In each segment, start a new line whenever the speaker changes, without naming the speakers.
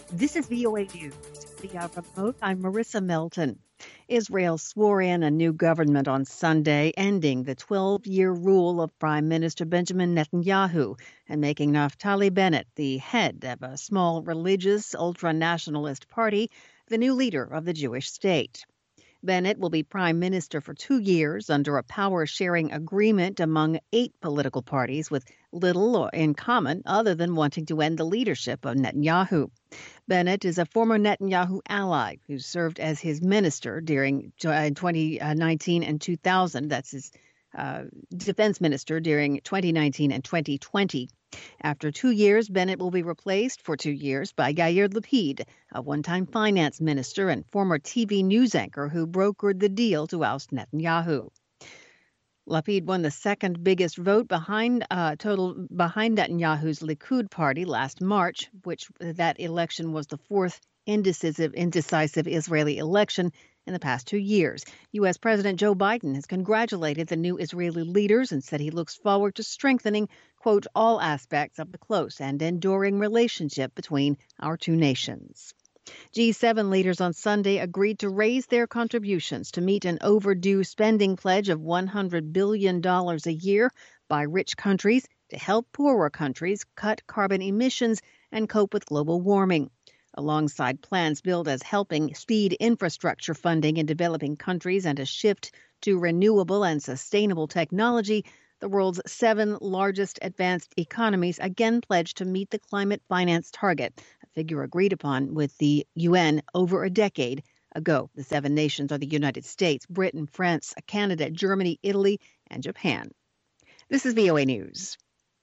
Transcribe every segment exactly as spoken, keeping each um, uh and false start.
This is V O A News. Via remote, I'm Marissa Melton. Israel swore in a new government on Sunday, ending the twelve-year rule of Prime Minister Benjamin Netanyahu and making Naftali Bennett the head of a small religious ultra-nationalist party, the new leader of the Jewish state. Bennett will be prime minister for two years under a power-sharing agreement among eight political parties with little in common other than wanting to end the leadership of Netanyahu. Bennett is a former Netanyahu ally who served as his minister during twenty nineteen and two thousand. That's his uh, defense minister during twenty nineteen and twenty twenty. After two years, Bennett will be replaced for two years by Yair Lapid, a one-time finance minister and former T V news anchor who brokered the deal to oust Netanyahu. Lapid won the second biggest vote behind uh, total behind Netanyahu's Likud party last March, which that election was the fourth indecisive, indecisive Israeli election in the past two years. U S. President Joe Biden has congratulated the new Israeli leaders and said he looks forward to strengthening, quote, all aspects of the close and enduring relationship between our two nations. G seven leaders on Sunday agreed to raise their contributions to meet an overdue spending pledge of one hundred billion dollars a year by rich countries to help poorer countries cut carbon emissions and cope with global warming. Alongside plans billed as helping speed infrastructure funding in developing countries and a shift to renewable and sustainable technology, the world's seven largest advanced economies again pledged to meet the climate finance target, a figure agreed upon with the U N over a decade ago. The seven nations are the United States, Britain, France, Canada, Germany, Italy, and Japan. This is V O A News.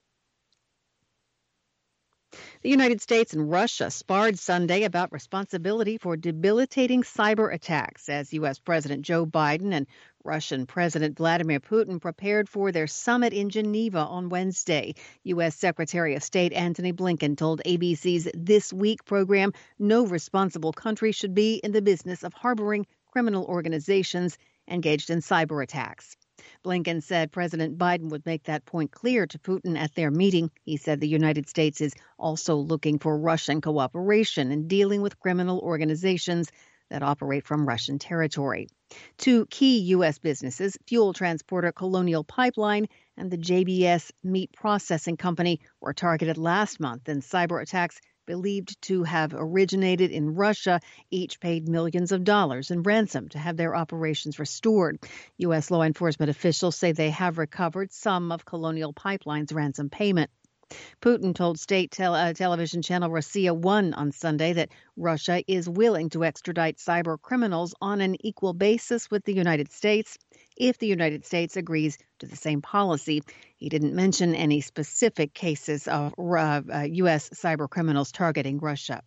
The United States and Russia sparred Sunday about responsibility for debilitating cyber attacks as U S. President Joe Biden and Russian President Vladimir Putin prepared for their summit in Geneva on Wednesday. U S. Secretary of State Antony Blinken told A B C's This Week program no responsible country should be in the business of harboring criminal organizations engaged in cyber attacks. Blinken said President Biden would make that point clear to Putin at their meeting. He said the United States is also looking for Russian cooperation in dealing with criminal organizations that operate from Russian territory. Two key U S businesses, fuel transporter Colonial Pipeline and the J B S Meat Processing Company, were targeted last month in cyber attacks believed to have originated in Russia. Each paid millions of dollars in ransom to have their operations restored. U S law enforcement officials say they have recovered some of Colonial Pipeline's ransom payment. Putin told state tel- uh, television channel Rossiya one on Sunday that Russia is willing to extradite cyber criminals on an equal basis with the United States if the United States agrees to the same policy. He didn't mention any specific cases of uh, uh, U S cyber criminals targeting Russia.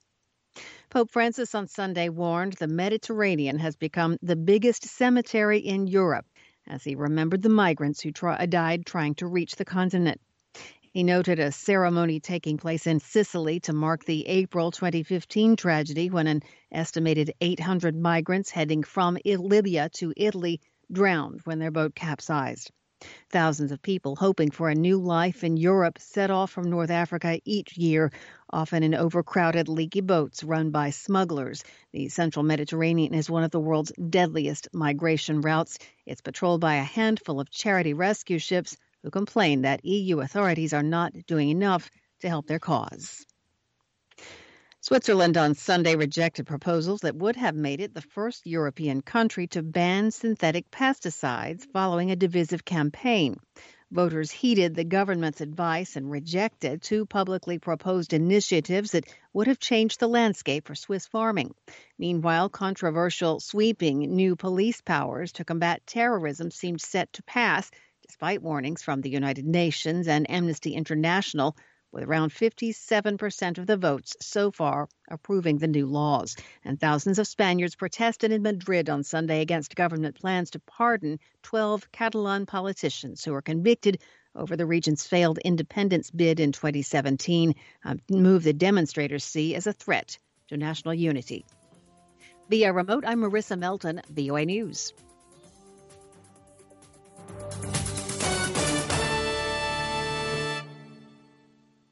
Pope Francis on Sunday warned the Mediterranean has become the biggest cemetery in Europe as he remembered the migrants who try- died trying to reach the continent. He noted a ceremony taking place in Sicily to mark the April twenty fifteen tragedy when an estimated eight hundred migrants heading from Libya to Italy drowned when their boat capsized. Thousands of people hoping for a new life in Europe set off from North Africa each year, often in overcrowded, leaky boats run by smugglers. The central Mediterranean is one of the world's deadliest migration routes. It's patrolled by a handful of charity rescue ships who complain that E U authorities are not doing enough to help their cause. Switzerland on Sunday rejected proposals that would have made it the first European country to ban synthetic pesticides following a divisive campaign. Voters heeded the government's advice and rejected two publicly proposed initiatives that would have changed the landscape for Swiss farming. Meanwhile, controversial sweeping new police powers to combat terrorism seemed set to pass, despite warnings from the United Nations and Amnesty International, with around fifty-seven percent of the votes so far approving the new laws. And thousands of Spaniards protested in Madrid on Sunday against government plans to pardon twelve Catalan politicians who were convicted over the region's failed independence bid in twenty seventeen, a move the demonstrators see as a threat to national unity. Via remote, I'm Marissa Melton, V O A News.